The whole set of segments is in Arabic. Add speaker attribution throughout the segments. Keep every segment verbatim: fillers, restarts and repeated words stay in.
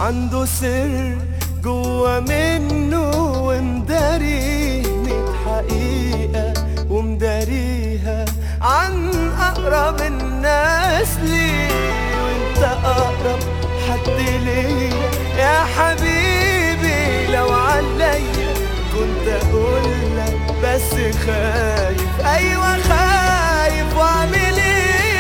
Speaker 1: عنده سر جوا منه ومداريه ميت حقيقة ومداريها عن أقرب الناس ليه. وانت أقرب حد ليا يا حبيبي، لو عليا كنت أقولك بس خايف، أيوة خايف وأعمل إيه؟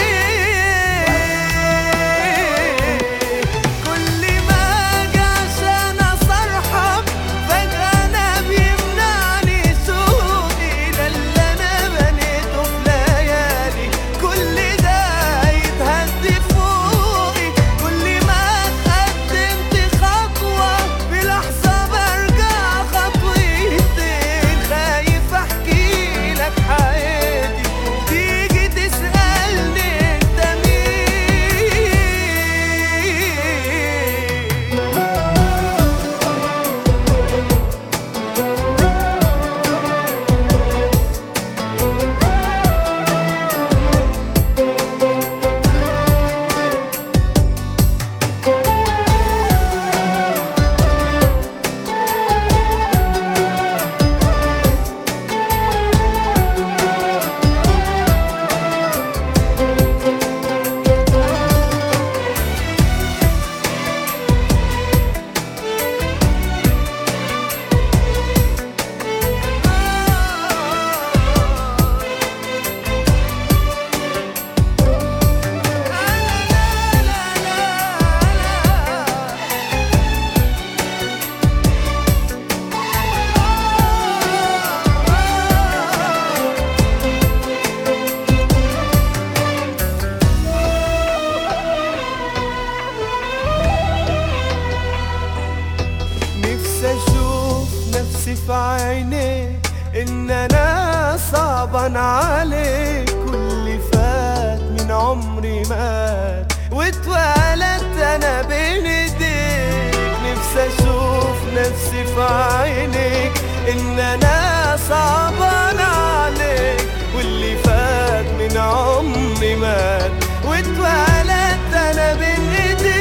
Speaker 1: في عينيك إن أنا صعبان عليك، كل فات من عمري مات واتولدت أنا بين ايديك. نفسي أشوف نفسي في عينيك إن أنا صعبان عليك، واللي فات من عمري مات واتولدت أنا بين ايديك.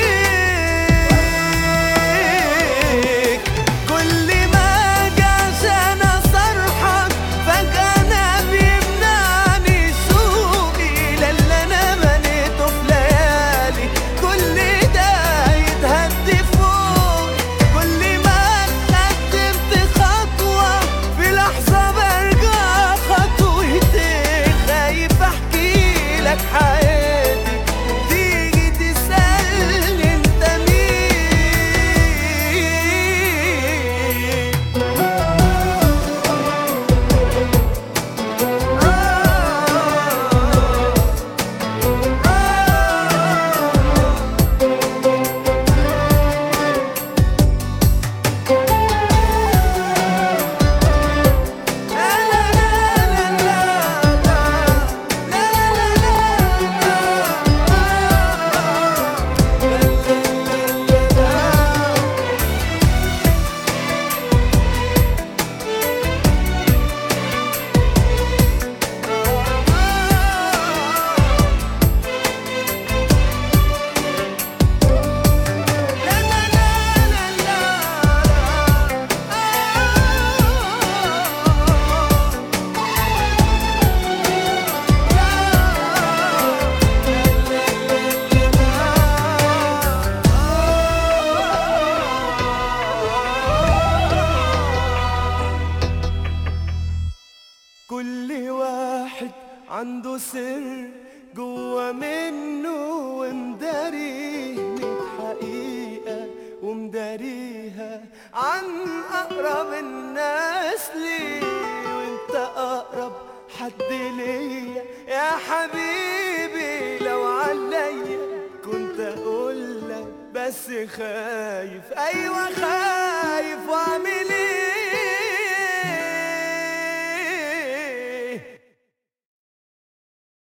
Speaker 1: كل واحد عنده سر جوا منه ومداريه ميت حقيقة ومداريها عن أقرب الناس ليه. وانت أقرب حد ليا يا حبيبي، لو عليا كنت أقولك بس خايف، أيوة خايف وأعمل إيه؟